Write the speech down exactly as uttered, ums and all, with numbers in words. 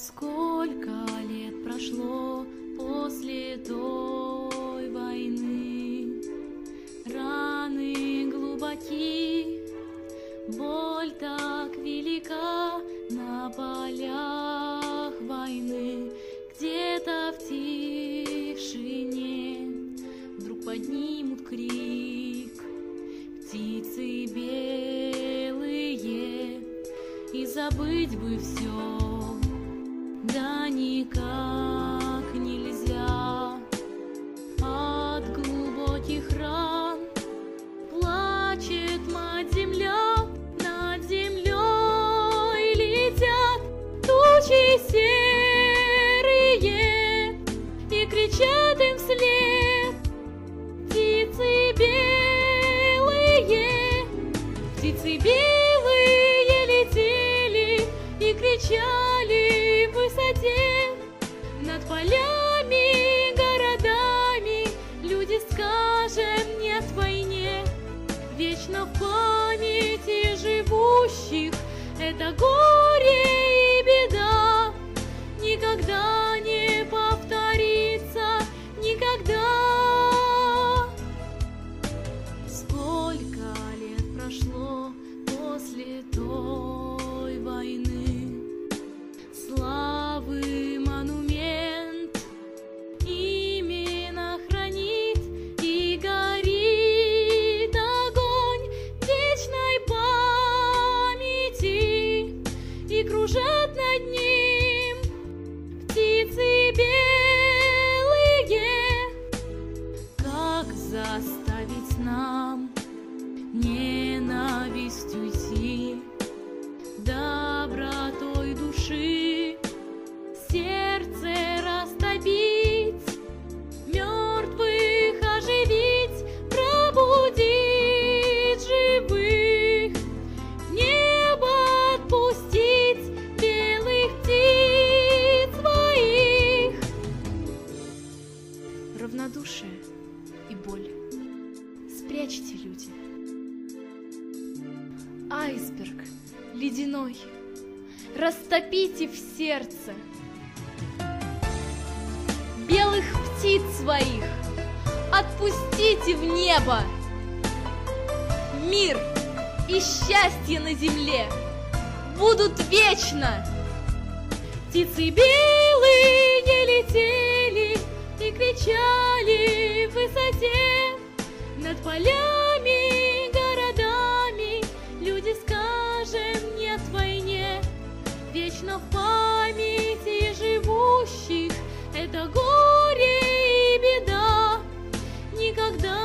Сколько лет прошло после той войны, раны глубоки, боль так велика на полях войны. Где-то в тишине вдруг поднимут крик птицы белые, и забыть бы все, да никак нельзя. От глубоких ран плачет мать-земля, над землей летят тучи серые и кричат им вслед птицы белые. Птицы белые летели и кричали в высоте над полями, городами. Люди, скажем нет войне, вечно в памяти живущих это горе и беда никогда не повторится, никогда. Сколько лет прошло после той войны, славы монумент именно хранит, и горит огонь вечной памяти, и кружат над ним птицы белые. Как заставить нам ненависть уйти, добротой души сердце растопить, мертвых оживить, пробудить живых, в небо отпустить белых птиц своих. Равнодушие и боль спрячьте, люди. Айсберг ледяной растопите в сердце, белых птиц своих отпустите в небо. Мир и счастье на земле будут вечно. Птицы белые летели и кричали в высоте над полями, городами. Люди, скажем нет войне, вечно в памяти живущих это горе и беда никогда